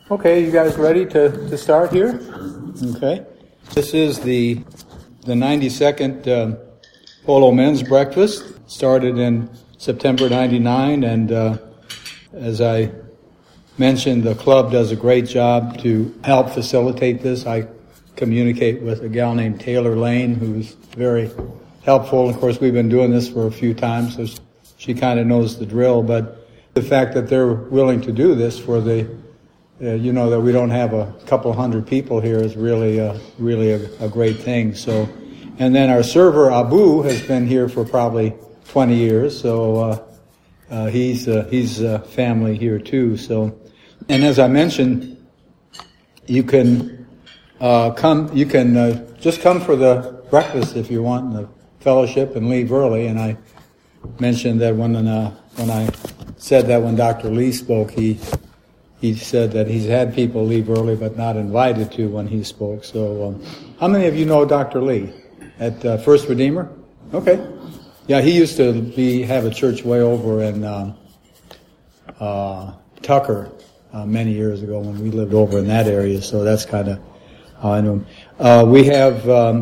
Okay, you guys ready to start here? Okay. This is the 92nd Polo Men's Breakfast. Started in September 99, and as I mentioned, the club does a great job to help facilitate this. I communicate with a gal named Taylor Lane, who's very helpful. Of course, we've been doing this for a few times, so she kind of knows the drill. But the fact that they're willing to do this for the that we don't have a couple hundred people here is really a great thing. So, and then our server Abu has been here for probably 20 years, so he's family here too. So, and as I mentioned, you can come. You can just come for the breakfast if you want, the fellowship, and leave early. And I mentioned that when I said that when Dr. Lee spoke, he said that he's had people leave early but not invited to when he spoke. So how many of you know Dr. Lee at First Redeemer? Okay. Yeah, he used to have a church way over in Tucker many years ago when we lived over in that area. So that's kind of how I know him. We have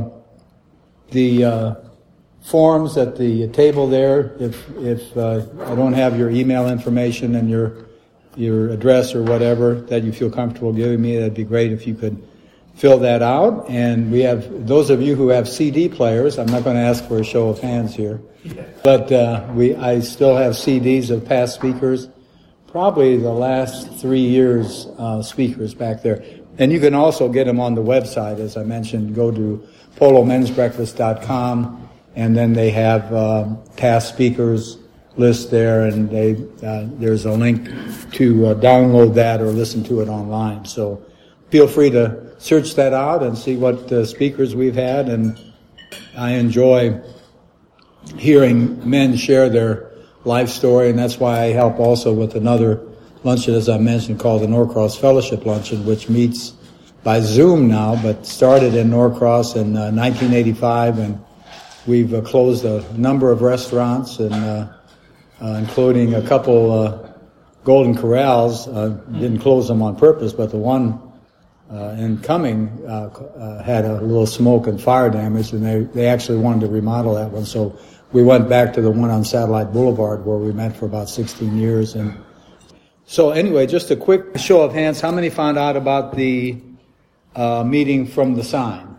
the forms at the table there. If I don't have your email information and your address or whatever that you feel comfortable giving me, that'd be great if you could fill that out. And we have those of you who have CD players. I'm not going to ask for a show of hands here, but I still have CDs of past speakers, probably the last 3 years speakers back there. And you can also get them on the website, as I mentioned. Go to polomensbreakfast.com, and then they have past speakers list there, and there's a link to download that or listen to it online. So feel free to search that out and see what speakers we've had. And I enjoy hearing men share their life story, and that's why I help also with another luncheon, as I mentioned, called the Norcross Fellowship Luncheon, which meets by Zoom now, but started in Norcross in 1985, and we've closed a number of restaurants, and including a couple Golden Corrals. Didn't close them on purpose, but the one in Cumming had a little smoke and fire damage, and they actually wanted to remodel that one. So we went back to the one on Satellite Boulevard where we met for about 16 years. And so anyway, just a quick show of hands. How many found out about the meeting from the sign?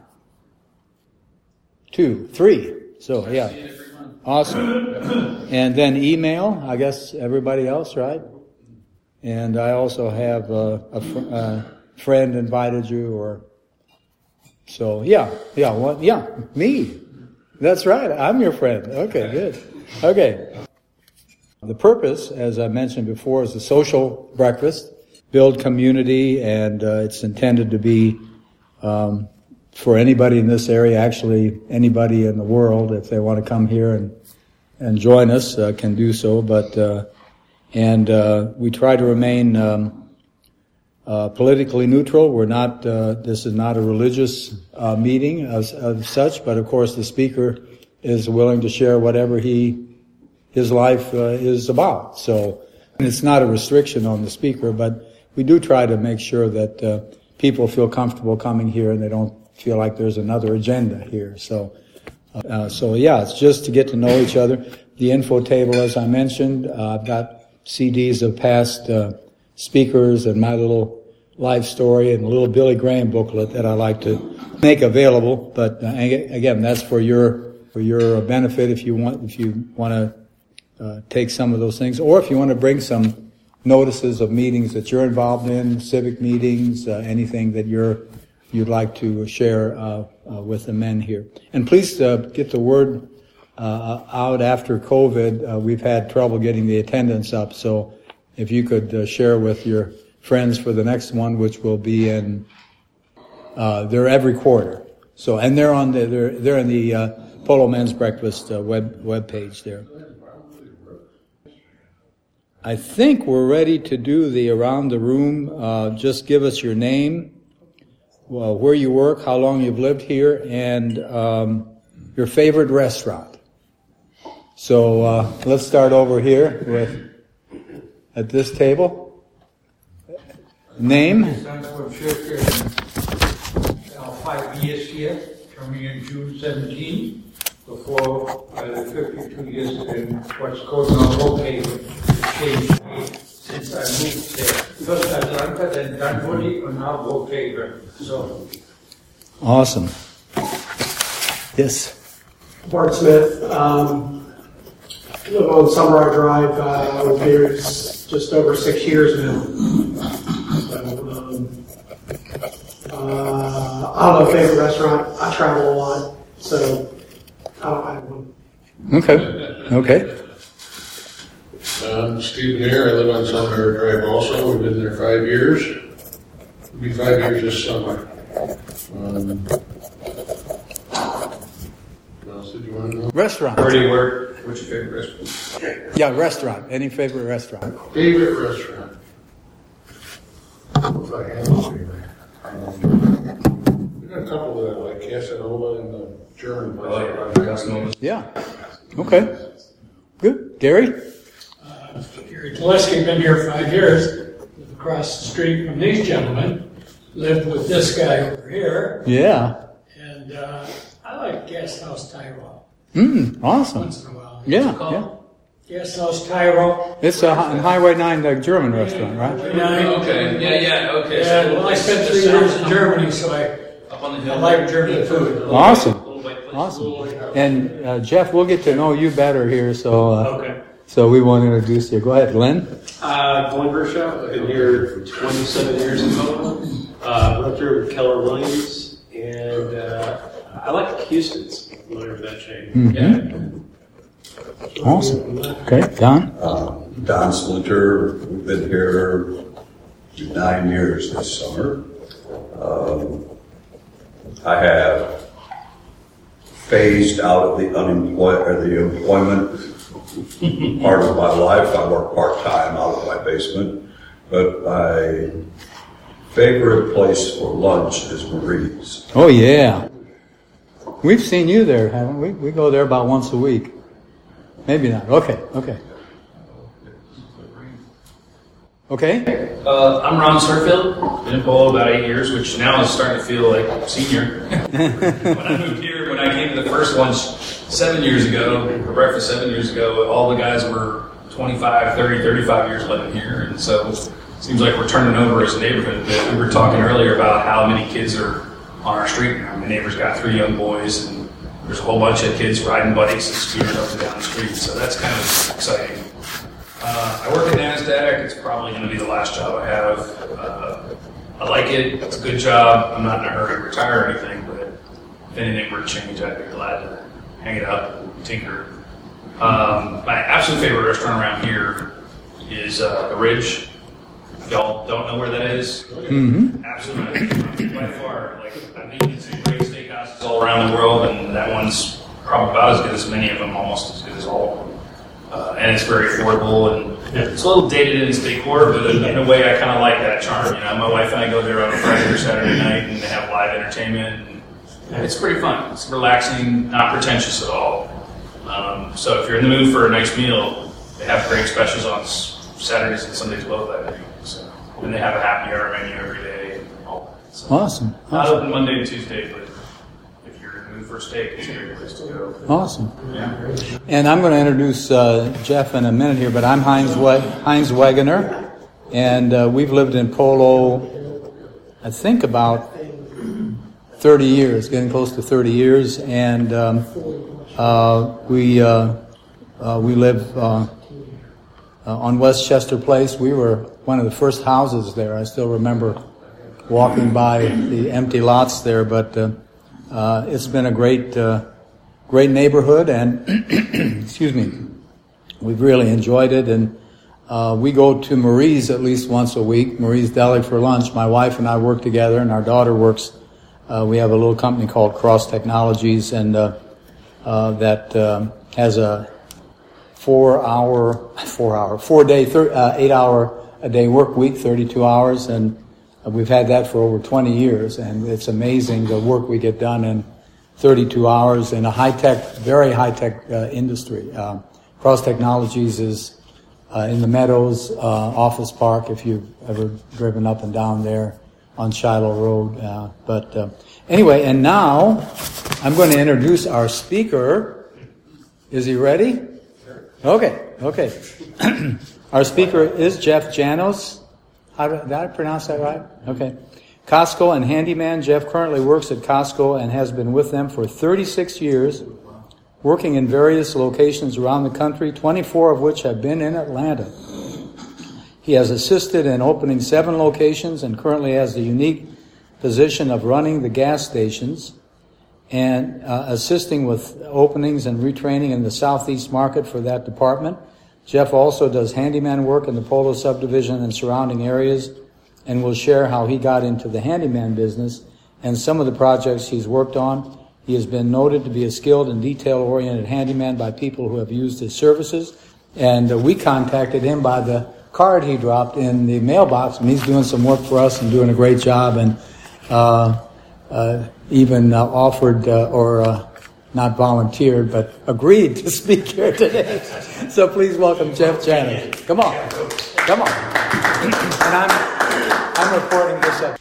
2, 3. So yeah. Awesome. And then email, I guess everybody else, right? And I also have a friend invited you, or so. Yeah, me. That's right. I'm your friend. Okay, good. Okay. The purpose, as I mentioned before, is a social breakfast, build community, and it's intended to be for anybody in this area, actually anybody in the world, if they want to come here and join us, can do so. But we try to remain politically neutral. We're not. This is not a religious meeting of such, but of course the speaker is willing to share whatever his life is about. So it's not a restriction on the speaker, but we do try to make sure that people feel comfortable coming here and they don't feel like there's another agenda here. So yeah, it's just to get to know each other. The info table, as I mentioned, I've got CDs of past speakers and my little life story and a little Billy Graham booklet that I like to make available. But again, that's for your benefit if you want to take some of those things, or if you want to bring some notices of meetings that you're involved in, civic meetings, anything that you'd like to share with the men here. And please get the word out. After COVID, we've had trouble getting the attendance up, so if you could share with your friends for the next one, which will be in they're every quarter. So, and they're in the Polo Men's Breakfast web page there. I think we're ready to do the around the room. Just give us your name, where you work, how long you've lived here, and your favorite restaurant. So let's start over here at this table. Name? Sanford Church, 5 years here, coming in June 17. Before the 52 years in what's called now Wallpaper changed since I moved there. First Atlanta, then Dunwoody, and now Wallpaper. So. Awesome. Yes. Bart Smith. Live on Summer Drive. I was here just over 6 years now. So, I don't know, favorite restaurant. I travel a lot, so I don't have one. Okay. Stephen here. I live on Summer Drive also. We've been there 5 years. It'll be 5 years this summer. What else did you want to know? Restaurant. Where do you work? What's your favorite restaurant? Yeah, restaurant. Any favorite restaurant? Favorite restaurant? If I have a favorite. We've got a couple that I like, Casanova and the German place. Yeah. Okay. Good. Gary? Gary Gillespie, been here 5 years, live across the street from these gentlemen, lived with this guy over here, Yeah. and I like Guest House Tyrol Awesome. once in a while. Yeah. Guest House Tyrol. It's on Highway 9, the German restaurant, right? Okay, yeah, okay. Yeah, well, I spent 3 years in Germany, so Up on the I hill. like German food. Awesome. Little white place. Awesome. And Jeff, we'll get to know you better here, so Okay. so we want to introduce you. Go ahead, Glenn. Glenn Gershaw. I've been here 27 years in total. Went through Keller Williams, and I like Houston's. Whatever that chain. Mm-hmm. Awesome. Okay, Don. Don Splinter. We've been here 9 years this summer. I have phased out of the employment part of my life. I work part-time out of my basement, but my favorite place for lunch is Marie's. Oh, yeah. We've seen you there, haven't we? We go there about once a week. Maybe not. Okay. Okay? I'm Ron Surfield. Been in Polo about 8 years, which now is starting to feel like senior. When I moved here, when I came to the first lunch 7 years ago, for breakfast 7 years ago, all the guys were 25, 30, 35 years living here. And so it seems like we're turning over as a neighborhood a bit. We were talking earlier about how many kids are on our street now. My neighbor's got 3 young boys, and there's a whole bunch of kids riding bikes and scooters up and down the street. So that's kind of exciting. I work at NASDAQ. It's probably going to be the last job I have. I like it. It's a good job. I'm not in a hurry to retire or anything, but if anything were to change, I'd be glad to hang it up and tinker. My absolute favorite restaurant around here is The Ridge. If y'all don't know where that is, absolutely by far. Like, I've eaten some great steakhouses all around the world, and that one's probably about as good as many of them, almost as good as all of them. And it's very affordable, and it's a little dated in its decor, but in a way I kind of like that charm. You know, my wife and I go there on a Friday or Saturday night, and they have live entertainment, and it's pretty fun. It's relaxing, not pretentious at all. So if you're in the mood for a nice meal, they have great specials on Saturdays and Sundays both, I think. So, and they have a happy hour menu every day and all that. So, Awesome. not open Monday and Tuesday, but if you're in the mood for a steak, it's a great place to go. Awesome. Yeah. And I'm going to introduce Jeff in a minute here, but I'm Heinz Wegener, and we've lived in Polo, I think, about 30 years, getting close to 30 years, and we live on Westchester Place. We were one of the first houses there. I still remember walking by the empty lots there, but it's been a great neighborhood, and excuse me, we've really enjoyed it. And we go to Marie's at least once a week, Marie's Deli for lunch. My wife and I work together, and our daughter works. We have a little company called Cross Technologies, and that has a 8-hour-a-day work week, 32 hours, and we've had that for over 20 years, and it's amazing the work we get done in 32 hours in a very high-tech industry. Cross Technologies is in the Meadows Office Park, if you've ever driven up and down there on Shiloh Road. But anyway, and now I'm going to introduce our speaker. Is he ready? Okay. Our speaker is Jeff Janos. Did I pronounce that right? Okay. Costco and handyman. Jeff currently works at Costco and has been with them for 36 years, working in various locations around the country, 24 of which have been in Atlanta. He has assisted in opening 7 locations and currently has the unique position of running the gas stations and assisting with openings and retraining in the Southeast market for that department. Jeff also does handyman work in the Polo subdivision and surrounding areas, and will share how he got into the handyman business and some of the projects he's worked on. He has been noted to be a skilled and detail-oriented handyman by people who have used his services, and we contacted him by the card he dropped in the mailbox, and he's doing some work for us and doing a great job, and even offered or not volunteered, but agreed to speak here today. So please welcome Jeff Janos. Come on. And I'm reporting this up.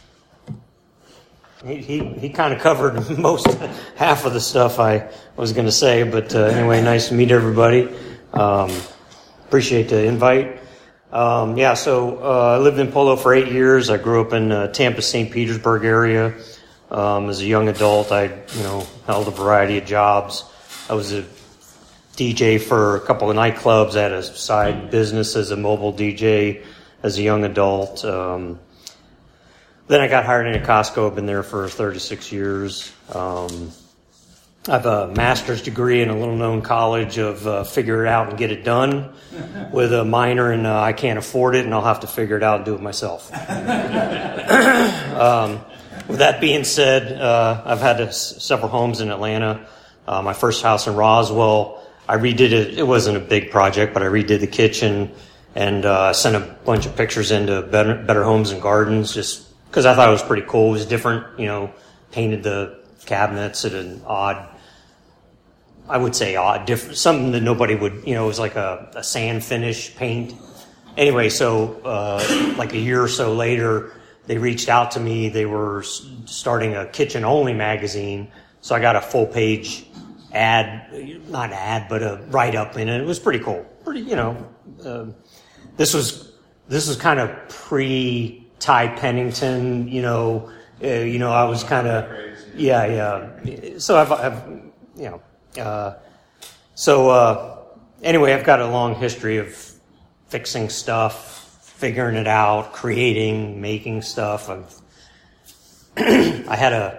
He kind of covered half of the stuff I was going to say, but anyway, nice to meet everybody. Appreciate the invite. So I lived in Polo for 8 years. I grew up in Tampa, St. Petersburg area. As a young adult, I held a variety of jobs. I was a DJ for a couple of nightclubs. I had a side business as a mobile DJ as a young adult. Then I got hired into Costco. I've been there for 36 years. I have a master's degree in a little-known college of figure it out and get it done, with a minor in I can't afford it and I'll have to figure it out and do it myself. With that being said, I've had several homes in Atlanta. My first house in Roswell, I redid it. It wasn't a big project, but I redid the kitchen and sent a bunch of pictures into Better Homes and Gardens just because I thought it was pretty cool. It was different, painted the cabinets at an odd, different, something that nobody would, it was like a sand finish paint. Anyway, so like a year or so later, they reached out to me. They were starting a kitchen-only magazine, so I got a full-page not ad, but a write-up in it. It was pretty cool. This was kind of pre-Ty Pennington, I was kind of, So anyway, I've got a long history of fixing stuff, figuring it out, creating, making stuff. I had a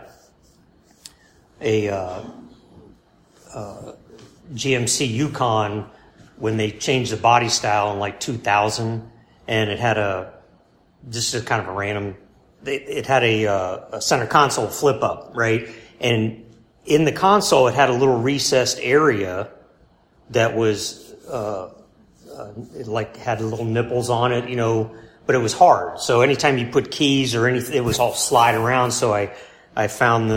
GMC Yukon when they changed the body style in like 2000, and it had just a kind of a random. It had a center console flip up, right? And in the console, it had a little recessed area that was. It had little nipples on it, but it was hard. So anytime you put keys or anything, it was all slide around. So I found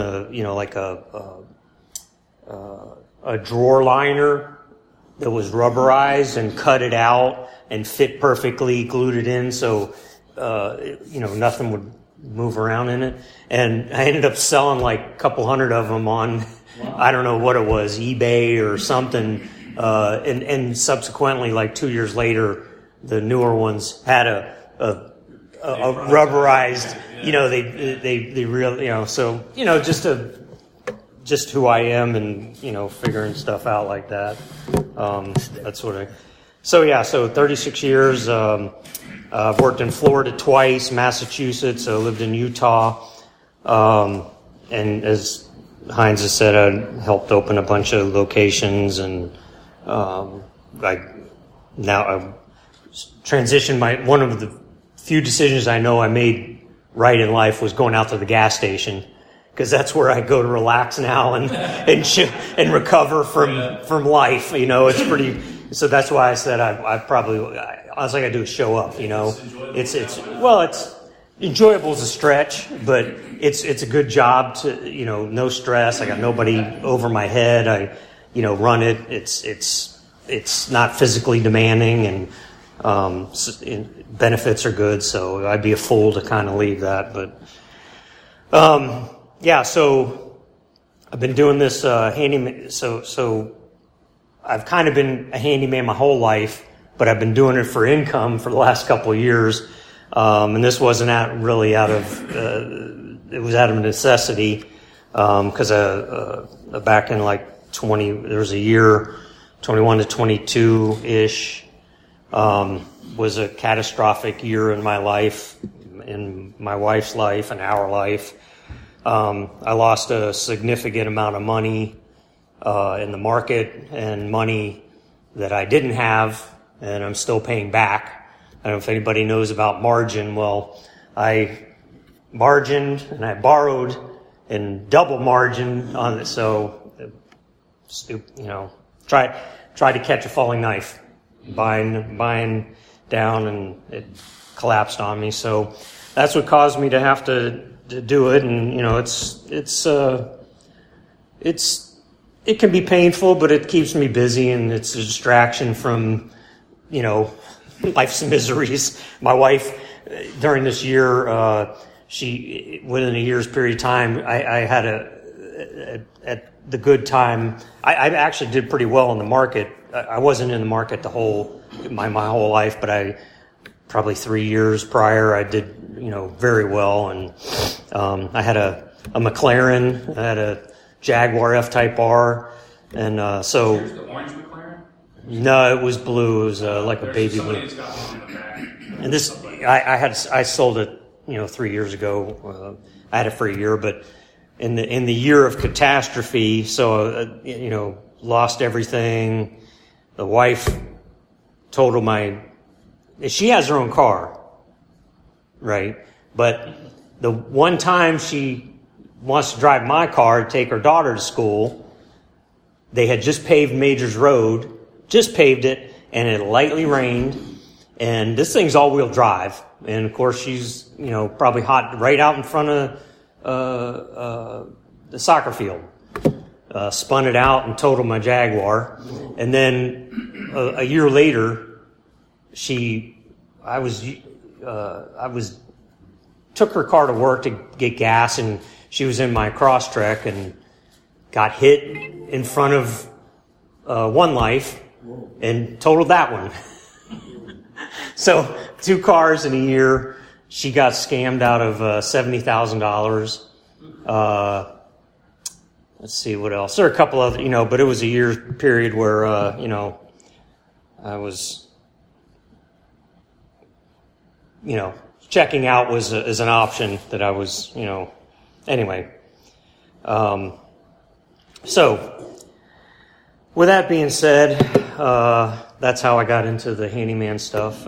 a drawer liner that was rubberized and cut it out and fit perfectly, glued it in. So, nothing would move around in it. And I ended up selling like a couple hundred of them on, I don't know what it was, eBay or something. And subsequently, like 2 years later, the newer ones had a rubberized, they really, so, just who I am and, figuring stuff out like that. That's what so 36 years, I've worked in Florida twice, Massachusetts, I lived in Utah, and as Heinz has said, I helped open a bunch of locations and, I transitioned one of the few decisions I know I made right in life was going out to the gas station, because that's where I go to relax now and recover from life. It's pretty. So that's why I said I probably all I gotta do is show up. It's enjoyable is a stretch, but it's a good job to no stress. I got nobody over my head. I run it. It's not physically demanding, and Benefits are good, so I'd be a fool to kind of leave that. But so I've been doing this handyman. So I've kind of been a handyman my whole life, but I've been doing it for income for the last couple of years. And this wasn't really out of it was out of necessity, because back in like there was a year 21 to 22 ish, was a catastrophic year in my life, in my wife's life, and our life. I lost a significant amount of money in the market, and money that I didn't have, and I'm still paying back. I don't know if anybody knows about margin. Well, I margined and I borrowed and double margin on it. So, try to catch a falling knife, buying down, and it collapsed on me. So that's what caused me to have to do it. And it can be painful, but it keeps me busy, and it's a distraction from life's miseries. My wife, during this year, within a year's period of time, I had at the good time, I actually did pretty well in the market. I wasn't in the market my whole life, but probably 3 years prior, I did, very well. And, I had a McLaren, I had a Jaguar F-Type R, and, so. Here's the orange McLaren? No, it was blue. It was like a baby blue. That's got one in the back. And this, I sold it, 3 years ago. I had it for a year, but in the year of catastrophe, so lost everything. The wife totaled she has her own car, right? But the one time she wants to drive my car to take her daughter to school, they had just paved Majors Road. Just paved it, and it lightly rained, and this thing's all-wheel drive. And of course, she's probably hot right out in front of the soccer field. Spun it out and totaled my Jaguar, and then a year later, took her car to work to get gas, and she was in my Crosstrek and got hit in front of One Life. And totaled that one. So 2 cars in a year. She got scammed out of $70,000. Let's see what else. There are a couple of, but it was a year period where, I was, checking out is an option that I was, anyway. So, with that being said, that's how I got into the handyman stuff.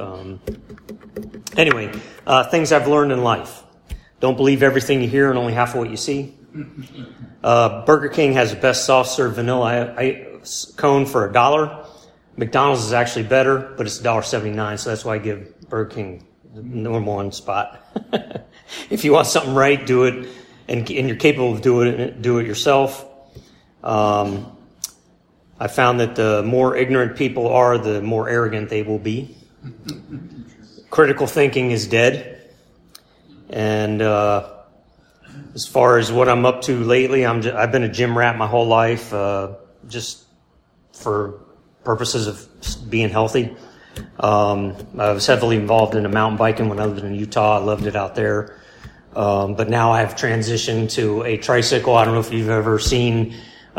Things I've learned in life. Don't believe everything you hear and only half of what you see. Burger King has the best soft-serve vanilla cone for $1. McDonald's is actually better, but it's $1.79, so that's why I give Burger King the number one spot. If you want something right, do it, and you're capable of doing it, do it yourself. I found that the more ignorant people are, the more arrogant they will be. Critical thinking is dead. And as far as what I'm up to lately, I've been a gym rat my whole life, just for purposes of being healthy. I was heavily involved in mountain biking when I lived in Utah. I loved it out there. But now I've transitioned to a tricycle. I don't know if you've ever seen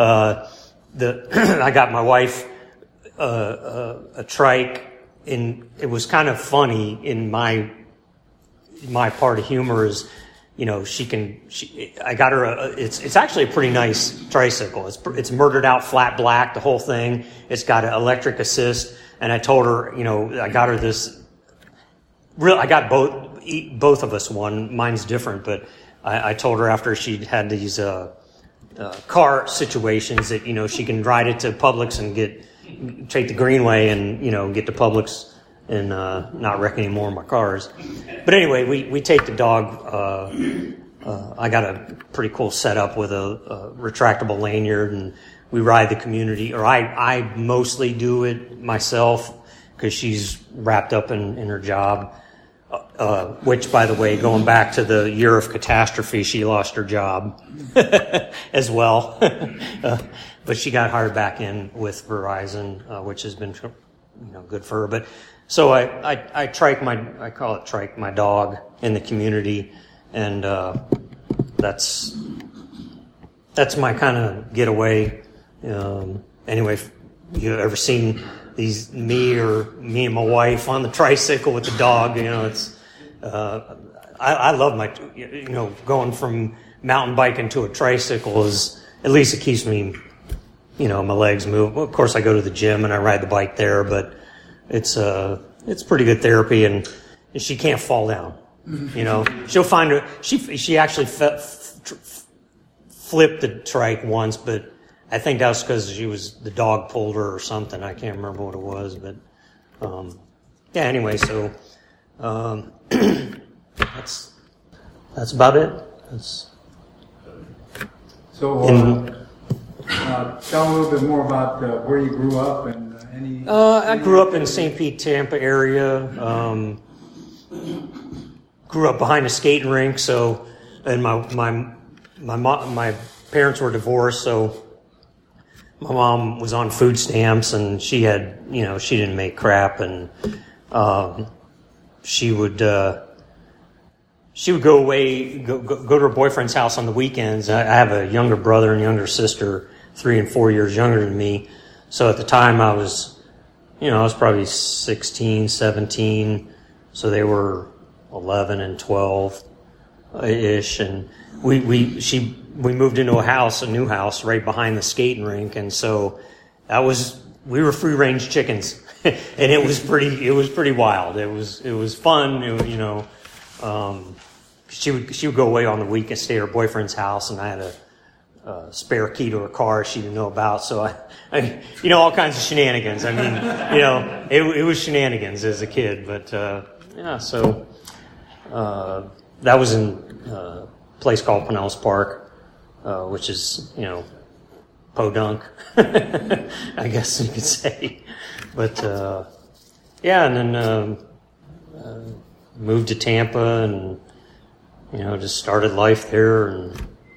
I got my wife a trike, and it was kind of funny. In my part of humor is, I got her it's actually a pretty nice tricycle. It's murdered out flat black, the whole thing. It's got an electric assist, and I told her, I got her this. I got both of us one. Mine's different, but I told her after she'd had these car situations that she can ride it to Publix and take the Greenway and get to Publix and not wreck any more of my cars. But anyway, we take the dog. I got a pretty cool setup with a retractable lanyard, and we ride the community. Or I mostly do it myself because she's wrapped up in her job. Which, by the way, going back to the year of catastrophe, she lost her job as well. But she got hired back in with Verizon, which has been, good for her. But so I trike I call it trike my dog in the community, and that's my kind of getaway. Anyway, if you ever seen me and my wife on the tricycle with the dog, it's, I love going from mountain biking to a tricycle is, at least it keeps me, my legs move. Of course I go to the gym and I ride the bike there, but it's pretty good therapy, and she can't fall down. She'll find her, she actually flipped the trike once, but I think that was because the dog pulled her or something. I can't remember what it was, but anyway, so that's about it. Tell a little bit more about where you grew up and any. I grew up in St. Pete, Tampa area. Grew up behind a skating rink, and my parents were divorced, so my mom was on food stamps, and she had, she didn't make crap, and she would go away, go to her boyfriend's house on the weekends. I have a younger brother and younger sister, 3 and 4 years younger than me. So at the time I was probably 16, 17. So they were 11 and 12 ish, and we moved into a new house right behind the skating rink, and so we were free range chickens, and it was pretty wild. It was fun. She would go away on the weekend, stay at her boyfriend's house, and I had a spare key to her car she didn't know about. So I all kinds of shenanigans. I mean, it was shenanigans as a kid, but So that was in a place called Pinellas Park, which is podunk, I guess you could say. But and then moved to Tampa, and just started life there, and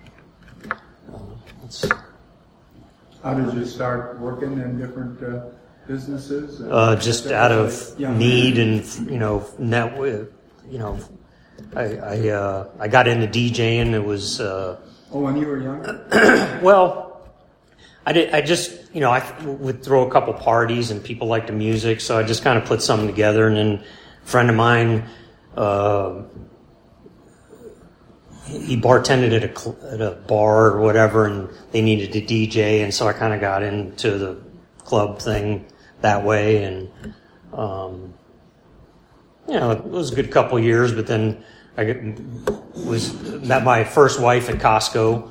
How did you start working in different businesses? Just out of need, and I got into DJing. It was when you were younger? Well, I would throw a couple parties, and people liked the music, so I just kind of put something together. And then a friend of mine, he bartended at a bar or whatever, and they needed a DJ, and so I kind of got into the club thing that way, and it was a good couple years. But then I met my first wife at Costco,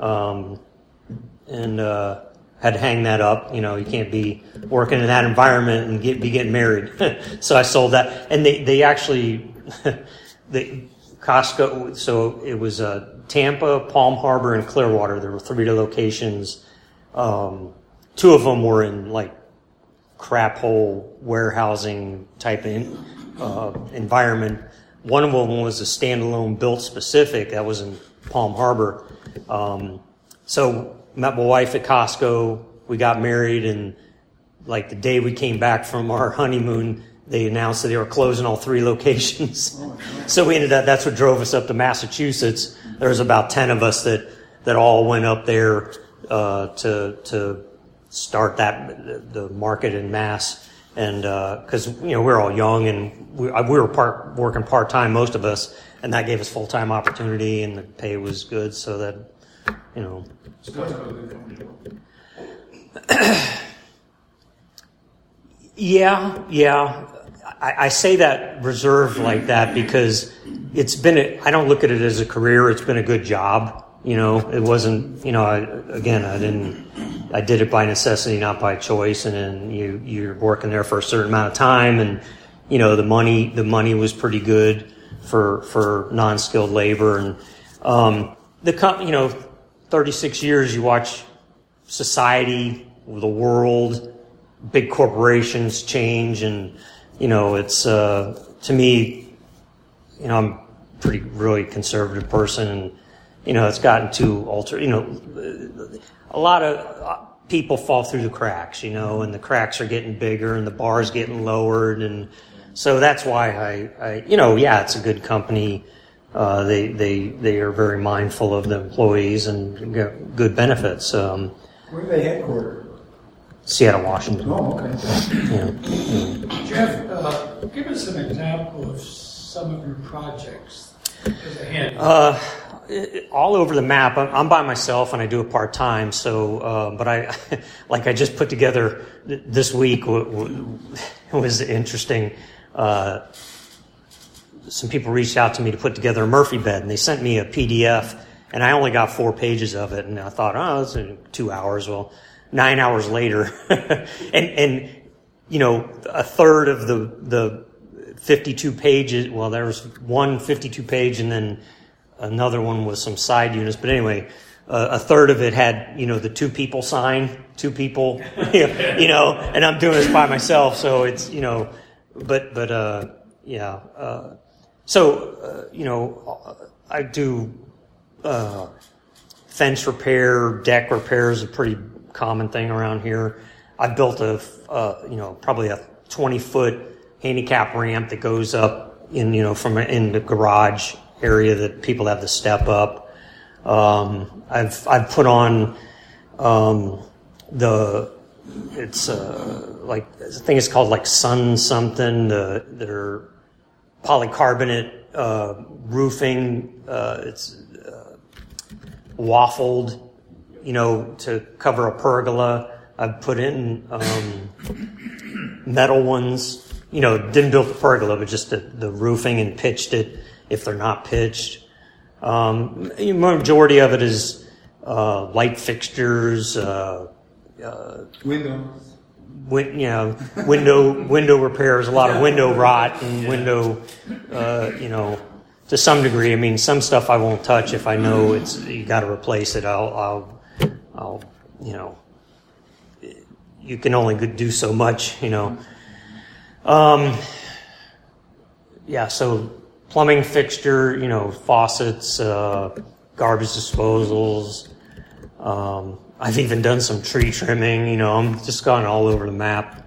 and had to hang that up. You can't be working in that environment and be getting married. So I sold that, and they actually Costco. So it was Tampa, Palm Harbor, and Clearwater. There were 3 locations. 2 of them were in like crap hole warehousing type environment. One of them was a standalone built specific that was in Palm Harbor. So met my wife at Costco. We got married, and like the day we came back from our honeymoon, they announced that they were closing all 3 locations. So we ended up, that's what drove us up to Massachusetts. There was about 10 of us that all went up there to start the market in Mass. And because we're all young, and we were working part-time, most of us, and that gave us full-time opportunity, and the pay was good, so that yeah. I say that reserved like that because it's been I don't look at it as a career. It's been a good job. It wasn't. I did it by necessity, not by choice. And then you're working there for a certain amount of time, and the money was pretty good for non-skilled labor, and 36 years you watch society, the world, big corporations change, and it's to me, I'm a really conservative person, and it's gotten too a lot of people fall through the cracks, and the cracks are getting bigger and the bar's getting lowered, and so that's why I it's a good company. They are very mindful of the employees and get good benefits. Where are they headquartered? Seattle, Washington. Oh, okay. Jeff, give us an example of some of your projects as a hand. All over the map. I'm by myself and I do it part-time. So, but I just put together this week. It was interesting. Some people reached out to me to put together a Murphy bed, and they sent me a PDF, and I only got 4 pages of it, and I thought, that's 2 hours. Well, 9 hours later, and a third of the 52 pages. Well, there was one 52 page, and then another one with some side units. But anyway, a third of it had the 2 people sign, 2 people, and I'm doing this by myself, so it's I do fence repair, deck repair is a pretty common thing around here. I've built probably a 20-foot handicap ramp that goes up in the garage area that people have to step up. I've put on I think it's called like Sun something. They're polycarbonate roofing. It's waffled, to cover a pergola. I've put in metal ones. Didn't build the pergola, but just the roofing, and pitched it if they're not pitched. Majority of it is light fixtures, Windows. Window repairs, a lot of window rot and window, to some degree. I mean, some stuff I won't touch if I know you got to replace it. I'll you can only do so much, So plumbing fixture, faucets, garbage disposals. I've even done some tree trimming, I'm just gone all over the map.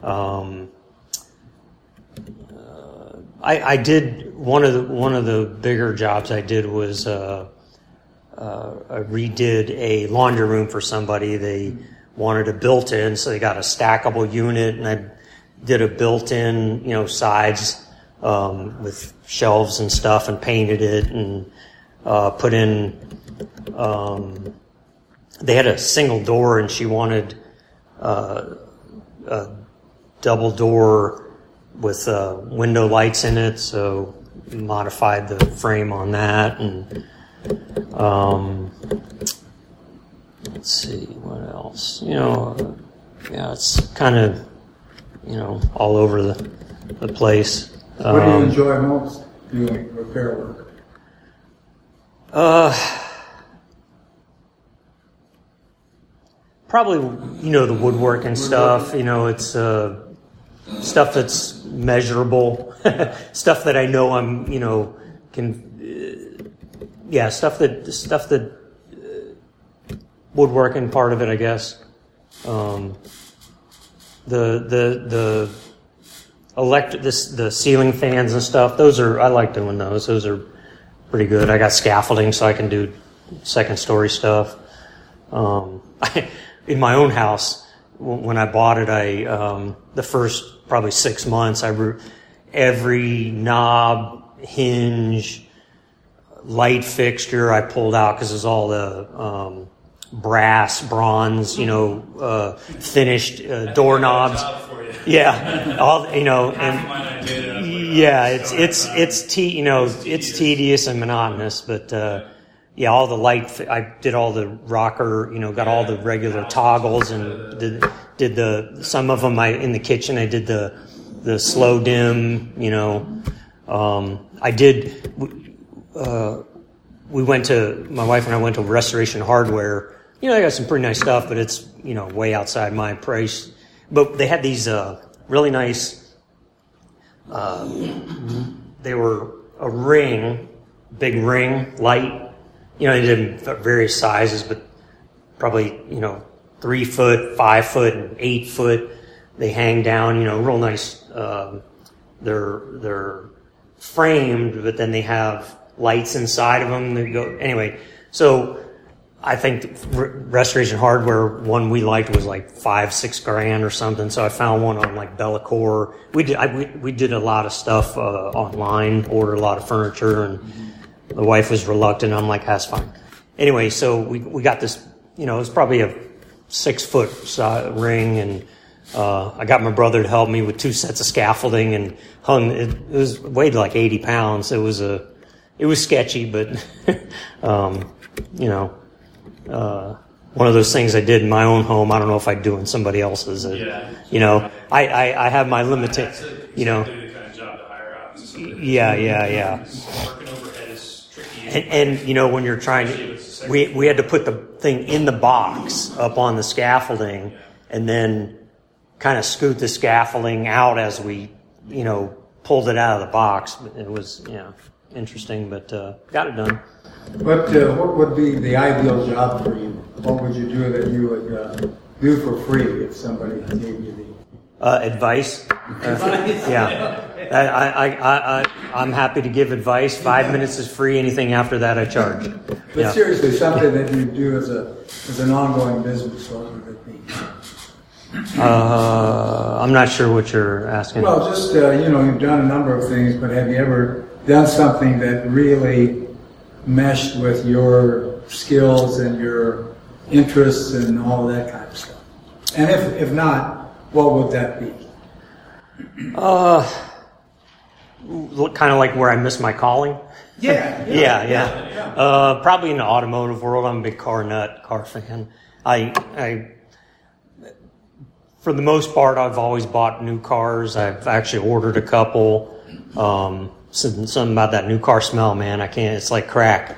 I did one of the bigger jobs I did was I redid a laundry room for somebody. They wanted a built-in, so they got a stackable unit, and I did a built-in, sides with shelves and stuff, and painted it, and put in. They had a single door, and she wanted a double door with window lights in it, so modified the frame on that. And let's see, what else? It's kind of, all over the place. What do you enjoy most doing repair work? Probably, the woodworking stuff. It's stuff that's measurable, stuff that I know I'm, stuff that woodworking part of it, I guess. The ceiling fans and stuff. I like doing those. Those are pretty good. I got scaffolding, so I can do second story stuff. In my own house, when I bought it, the first probably 6 months, every knob, hinge, light fixture I pulled out because it was all the bronze, finished doorknobs. Yeah, all it's tedious and monotonous, but. All the light. I did all the rocker. Got all the regular toggles, and did some of them. In the kitchen, I did the slow dim. I did. My wife and I went to Restoration Hardware. I got some pretty nice stuff, but it's way outside my price but they had these really nice. They were a ring, big ring, light. You know, they did various sizes, but probably 3 foot, 5 foot, and 8 foot. They hang down. Real nice. They're framed, but then they have lights inside of them that go. Anyway, so I think Restoration Hardware one we liked was like $5-6 grand or something. So I found one on like Bellacore. We did a lot of stuff online, ordered a lot of furniture, and the wife was reluctant. I'm like, that's fine. Anyway, so we got this. It was probably a 6 foot ring, and I got my brother to help me with 2 sets of scaffolding and hung. It was weighed like 80 pounds. It was sketchy, but one of those things I did in my own home. I don't know if I'd do in somebody else's. Yeah. I have my limitations. The kind of job to hire out. Yeah. Working overhead is tricky. And when you're trying to, we had to put the thing in the box up on the scaffolding, and then kind of scoot the scaffolding out as we, pulled it out of the box. It was, interesting, but got it done. What would be the ideal job for you? What would you do that you would do for free if somebody gave you the advice? Yeah. I'm happy to give advice. 5 minutes is free. Anything after that, I charge. But seriously, something that you do as an ongoing business, what would it be? I'm not sure what you're asking. Well, just you've done a number of things, but have you ever done something that really meshed with your skills and your interests and all of that kind of stuff? And if not, what would that be? Kind of like where I miss my calling. Yeah. Probably in the automotive world. I'm a big car nut, car fan. I for the most part, I've always bought new cars. I've actually ordered a couple. Something about that new car smell, man. I can't. It's like crack.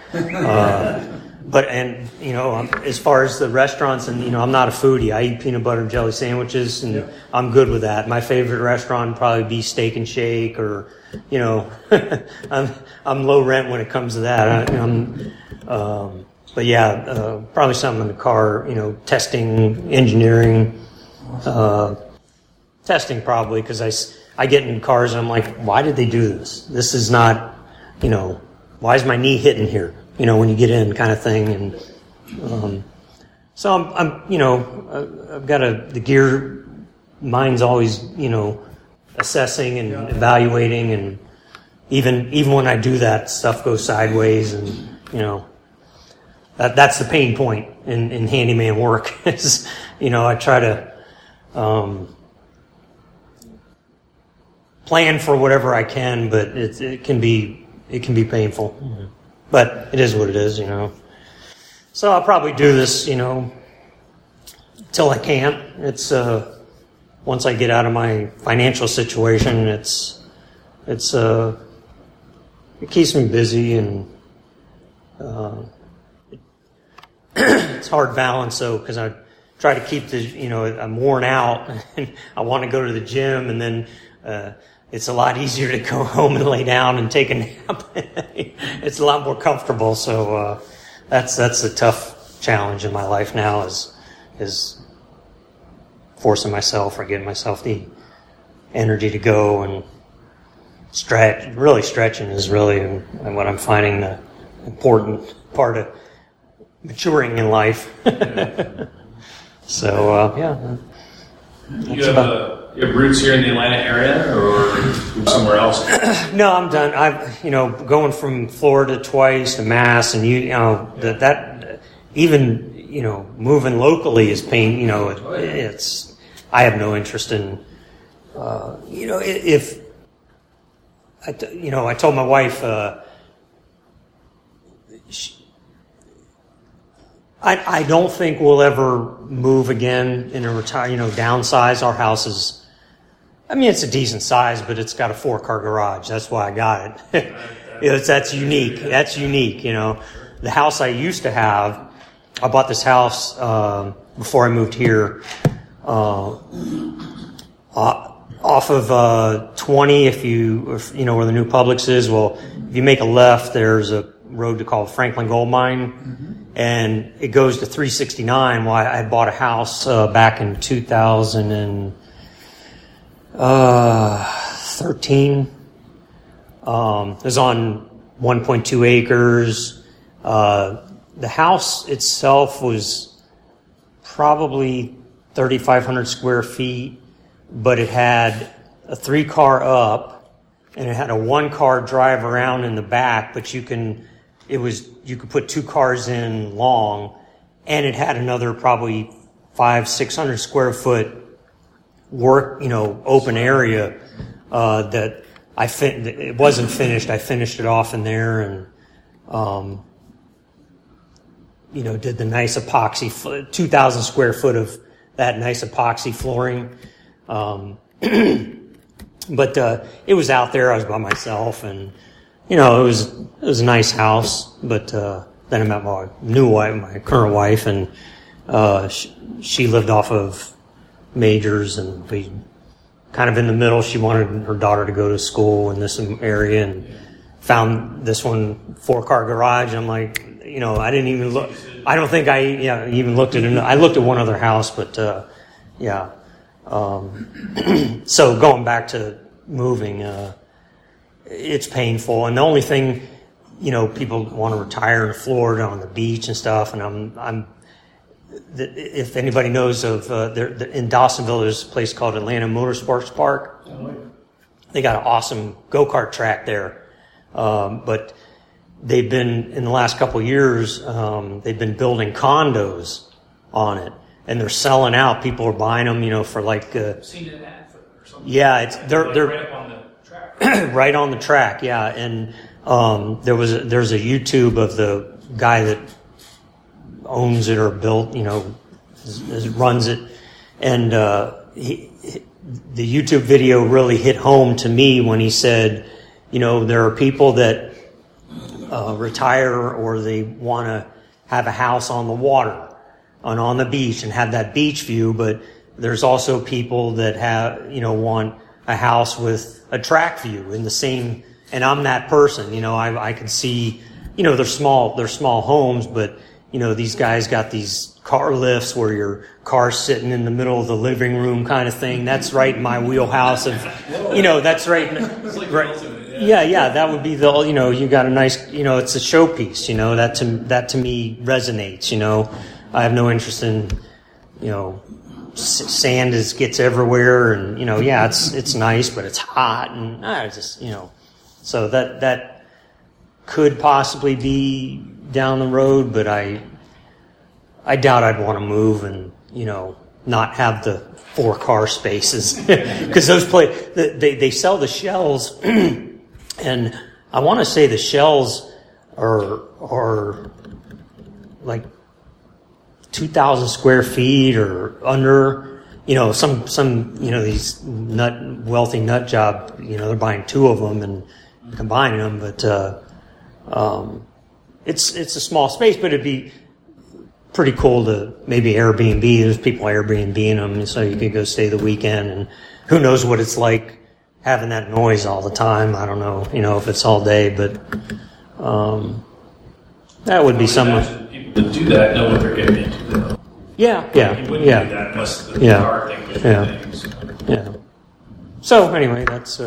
As far as the restaurants, and I'm not a foodie. I eat peanut butter and jelly sandwiches, and I'm good with that. My favorite restaurant would probably be Steak and Shake, or I'm low rent when it comes to that. Probably something in the car. Testing, engineering, testing probably, because I get in cars and I'm like, why did they do this? This is not, why is my knee hitting here? When you get in, kind of thing. And so I've got the gear. Mine's always, assessing and evaluating, and even when I do that, stuff goes sideways, and that's the pain point in handyman work. Is I try to plan for whatever I can, but it can be painful. Mm-hmm. But it is what it is, So I'll probably do this, till I can't. It's once I get out of my financial situation, it keeps me busy, and it's hard balance. So because I try to keep I'm worn out, and I want to go to the gym, and then it's a lot easier to go home and lay down and take a nap. It's a lot more comfortable. So that's a tough challenge in my life now, is forcing myself or getting myself the energy to go and stretch. Really, stretching is really what I'm finding the important part of maturing in life. So You have roots here in the Atlanta area, or somewhere else? No, I'm done. I've going from Florida twice to Mass, and that even moving locally is pain. It's I have no interest in if I told my wife I don't think we'll ever move again in a downsize. Our house is, it's a decent size, but it's got a 4-car garage. That's why I got it. That's unique. That's unique. The house I used to have, I bought this house before I moved here. Off of 20, if you know where the new Publix is, well, if you make a left, there's a road called Franklin Gold Mine, and it goes to 369. Well, I had bought a house back in 2013. It was on 1.2 acres. The house itself was probably 3,500 square feet, but it had a 3-car up, and it had a 1-car drive around in the back, but you could put 2 cars in long, and it had another probably 500-600 square foot open area that it wasn't finished. I finished it off in there, and did the nice epoxy 2,000 square foot of that nice epoxy flooring. But it was out there. I was by myself, and it was a nice house. But then I met my new wife, my current wife, and she lived off of Majors, and we kind of in the middle. She wanted her daughter to go to school in this area, and found this 4-car garage. And I'm like, I didn't even look. I don't think I even looked at it. I looked at one other house, but so going back to moving, it's painful. And the only thing, people want to retire in Florida on the beach and stuff. And if anybody knows of, in Dawsonville, there's a place called Atlanta Motorsports Park. They got an awesome go-kart track there. But they've been, in the last couple of years, they've been building condos on it. And they're selling out. People are buying them, for like. Seen an ad for or something. Yeah, they're right up on the track. Right on the track. Yeah, and there's a YouTube of the guy that owns it or built, runs it, and the YouTube video really hit home to me when he said, there are people that retire or they want to have a house on the water. And on the beach and have that beach view, but there's also people that want a house with a track view in the same, and I'm that person, I can see, they're small homes, but, these guys got these car lifts where your car's sitting in the middle of the living room kind of thing. That's right in my wheelhouse of, that's right. Yeah, that would be you got a nice, it's a showpiece, that to me resonates, I have no interest in, sand gets everywhere, and it's nice, but it's hot, and so that could possibly be down the road, but I doubt I'd want to move and not have the 4-car spaces because they sell the shells, and I want to say the shells are like 2,000 square feet or under, some these wealthy nut job, they're buying 2 of them and combining them, but it's a small space, but it'd be pretty cool to maybe Airbnb. There's people Airbnb-ing them, so you could go stay the weekend, and who knows what it's like having that noise all the time. I don't know, if it's all day, but that would be something. To do that, know what they're getting into, though. Yeah. You wouldn't do that unless the car thing was things. Yeah. So anyway, that's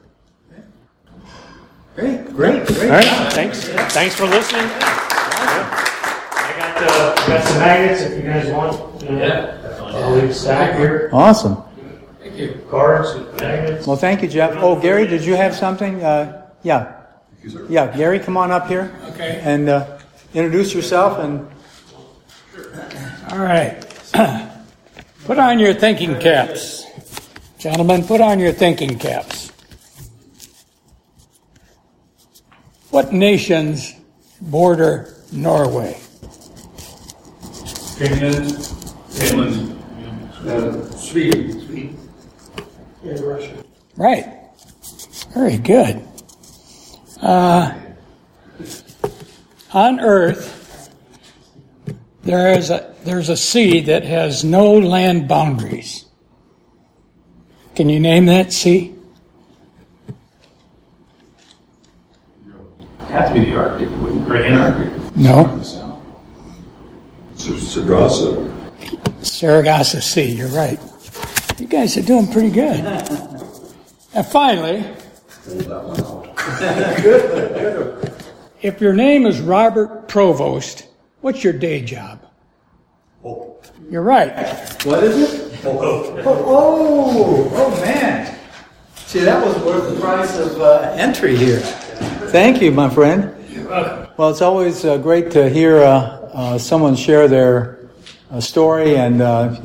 Great. All right. Thanks for listening. I got some magnets if you guys want. I'll leave a stack here. Awesome. Thank you. Cards, magnets. Well, thank you, Jeff. Oh, Gary, did you have something? Yeah. Yeah, Gary, come on up here. Okay. And introduce yourself and. All right. Put on your thinking caps. Gentlemen, put on your thinking caps. What nations border Norway? Finland, Sweden. And Russia. Right. Very good. On Earth, there's a sea that has no land boundaries. Can you name that sea? It'd have to be the Arctic, wouldn't it? Or Antarctic. No. Sargasso. Sargasso Sea, you're right. You guys are doing pretty good. And finally, if your name is Robert Provost, what's your day job? You're right. What is it? Oh, man. See, that was worth the price of entry here. Thank you, my friend. Well, it's always great to hear someone share their story, and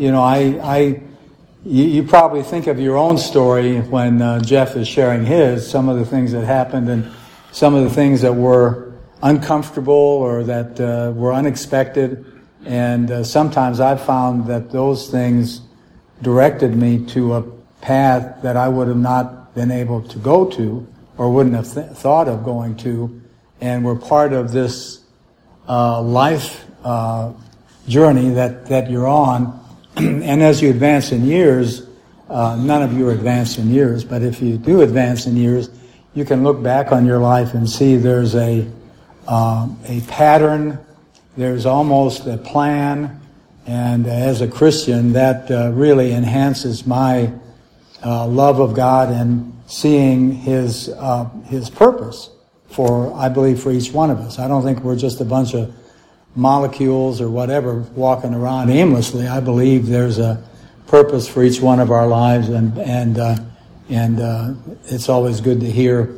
you probably think of your own story when Jeff is sharing his, some of the things that happened and some of the things that were uncomfortable or that were unexpected. And sometimes I've found that those things directed me to a path that I would have not been able to go to or wouldn't have thought of going to, and were part of this life journey that you're on. And as you advance in years, none of you are advanced in years, but if you do advance in years, you can look back on your life and see there's a pattern, there's almost a plan, and as a Christian, that really enhances my love of God and seeing His purpose I believe, for each one of us. I don't think we're just a bunch of molecules or whatever walking around aimlessly. I believe there's a purpose for each one of our lives, and it's always good to hear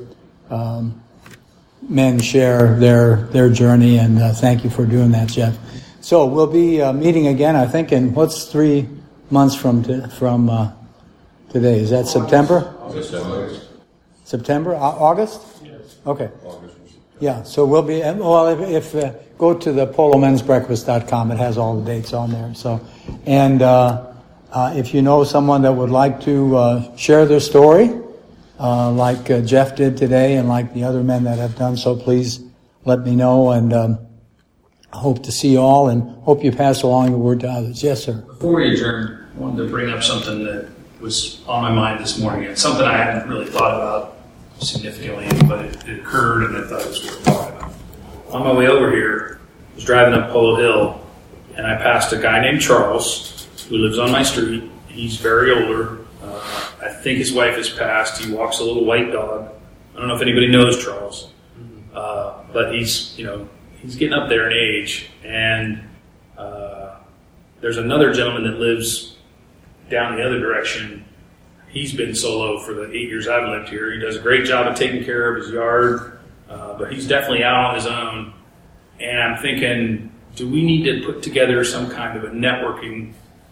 men share their journey, and thank you for doing that, Jeff. So we'll be meeting again, I think, in 3 months from today? Is that September? September? August? Yes. Okay. Yeah, so we'll be, well, if go to the polomensbreakfast.com, it has all the dates on there. So, and if you know someone that would like to share their story, like Jeff did today and like the other men that have done so, please let me know, and I hope to see you all and hope you pass along the word to others. Yes, sir. Before we adjourn, I wanted to bring up something that was on my mind this morning. It's something I hadn't really thought about significantly, but it occurred and I thought it was worth talking about. On my way over here, I was driving up Polo Hill, and I passed a guy named Charles who lives on my street. He's very older. I think his wife has passed. He walks a little white dog. I don't know if anybody knows Charles, but he's getting up there in age. And there's another gentleman that lives down the other direction. He's been solo for the 8 years I've lived here. He does a great job of taking care of his yard, but he's definitely out on his own. And I'm thinking, do we need to put together some kind of a networking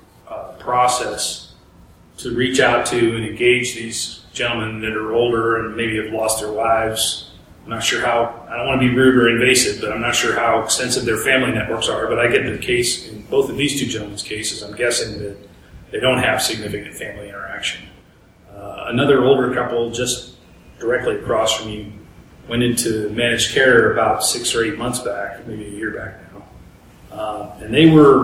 process to reach out to and engage these gentlemen that are older and maybe have lost their wives? I'm not sure how, I don't want to be rude or invasive, but I'm not sure how extensive their family networks are. But I get the case in both of these two gentlemen's cases, I'm guessing that they don't have significant family interaction. Another older couple just directly across from you went into managed care about 6 or 8 months back, maybe a year back now. And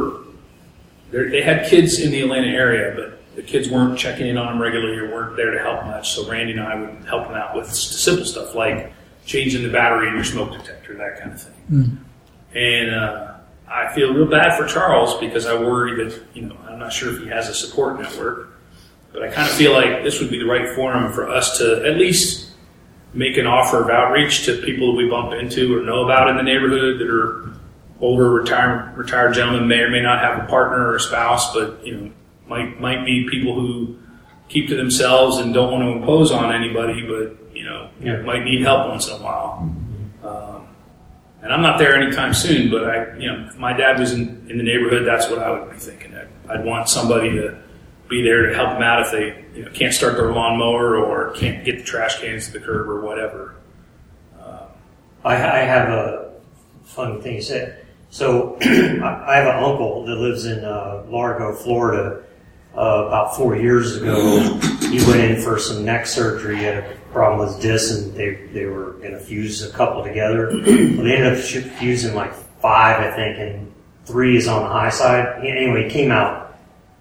they had kids in the Atlanta area, but the kids weren't checking in on them regularly or weren't there to help much. So Randy and I would help them out with simple stuff like changing the battery in your smoke detector, that kind of thing. Mm-hmm. And I feel real bad for Charles because I worry that, I'm not sure if he has a support network, but I kind of feel like this would be the right forum for us to at least make an offer of outreach to people that we bump into or know about in the neighborhood that are older, retired gentlemen, may or may not have a partner or a spouse, but might be people who keep to themselves and don't want to impose on anybody, but might need help once in a while. And I'm not there anytime soon, but if my dad was in the neighborhood, that's what I would be thinking. I'd want somebody to be there to help them out if they can't start their lawnmower or can't get the trash cans to the curb or whatever. I have a funny thing to say. So I have an uncle that lives in Largo, Florida. About 4 years ago, he went in for some neck surgery. He had a problem with discs, and they were going to fuse a couple together. Well, they ended up fusing like 5, I think, in 3 is on the high side. Anyway, he came out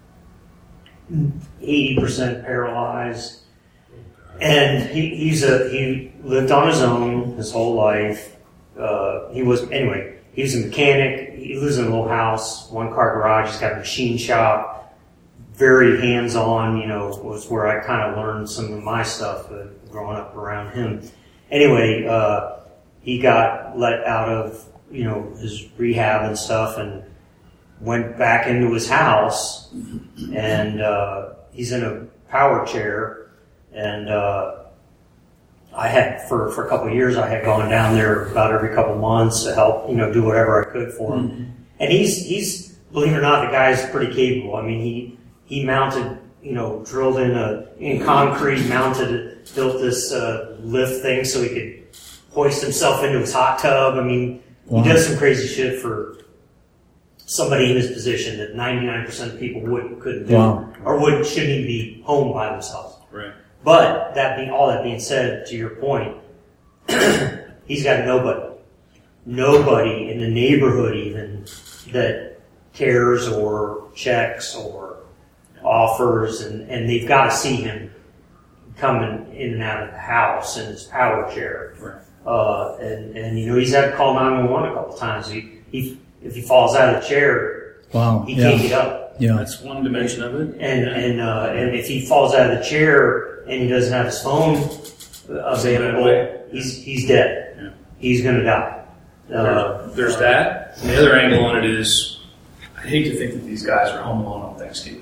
80% paralyzed, and he lived on his own his whole life. He was a mechanic. He lives in a little house, 1-car garage. He's got a machine shop. Very hands-on. Was where I kind of learned some of my stuff growing up around him. Anyway, he got let out of his rehab and stuff, and went back into his house, and he's in a power chair, and I had for a couple of years I had gone down there about every couple of months to help do whatever I could for him. Mm-hmm. And he's believe it or not, the guy's pretty capable. I mean, he mounted, drilled in concrete, built this lift thing so he could hoist himself into his hot tub. I mean, wow. He does some crazy shit for somebody in his position that 99% of people couldn't do, wow. Or shouldn't even be home by themselves. Right. But all that being said, to your point, he's got nobody in the neighborhood even that cares or checks or offers, and they've got to see him coming in and out of the house in his power chair. Right. And he's had to call 911 a couple times. If he falls out of the chair, wow, he can't get up. Yeah, that's one dimension of it. And if he falls out of the chair and he doesn't have his phone available, he's dead. Yeah. He's going to die. There's that. And the other angle on it is, I hate to think that these guys are home alone on Thanksgiving.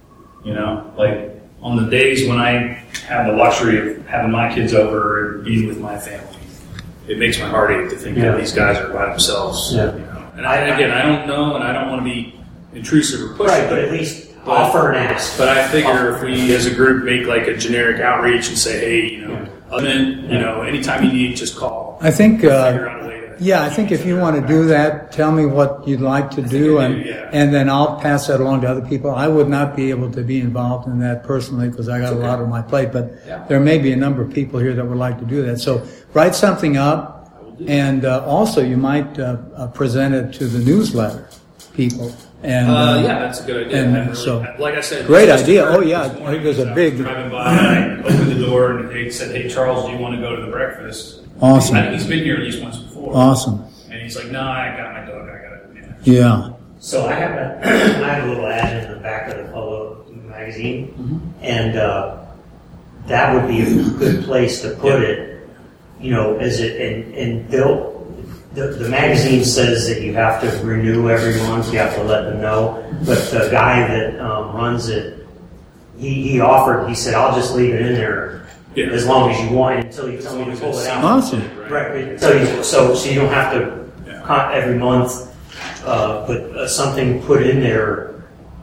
Like on the days when I have the luxury of having my kids over and being with my family, it makes my heart ache to think that these guys are by themselves. Yeah. And I don't know, and I don't want to be intrusive or pushy. Right, but at least offer and ask. But I figure if we, as a group, make like a generic outreach and say, hey, anytime you need, just call. I think. Figure out a way to. Yeah, I think if you want to do that, tell me what you'd like to do, and then I'll pass that along to other people. I would not be able to be involved in that personally because I got a lot on my plate, but there may be a number of people here that would like to do that. So write something up, and also you might present it to the newsletter people. And, that's a good idea. And so, like I said, great idea. Oh yeah, I think there's a big. Driving by, and I opened the door and they said, "Hey Charles, do you want to go to the breakfast?" Awesome. I think he's been here at least once before. Awesome. And he's like, "No, I got my dog. I got it." Yeah. So I have a little ad in the back of the Polo magazine, and that would be a good place to put it. As it and they'll. The magazine says that you have to renew every month. You have to let them know. But the guy that runs it, he offered. He said, "I'll just leave it in there as long as you want until you tell me to pull it out." Awesome. Right. So you don't have to every month. But something put in there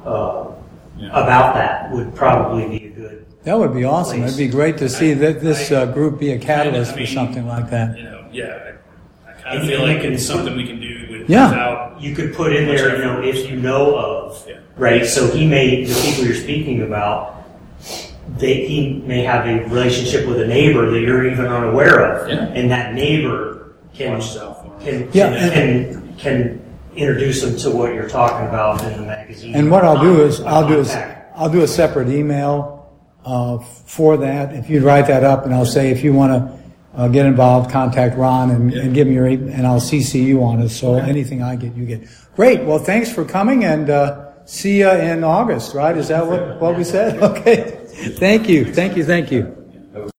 about that would probably be a good. That would be awesome. It'd be great to see this group be a catalyst for something like that. I feel like it's something we can do without. You could put in there, if you know of, right? So the people you're speaking about, he may have a relationship with a neighbor that you're even unaware of, and that neighbor can introduce them to what you're talking about in the magazine. And what I'll do is I'll do a separate email for that. If you'd write that up, and I'll say if you want to. Get involved, contact Ron, and give me your and I'll CC you on it. So anything I get, you get. Great. Well, thanks for coming, and see you in August. Right? Is that what we said? Okay. Thank you.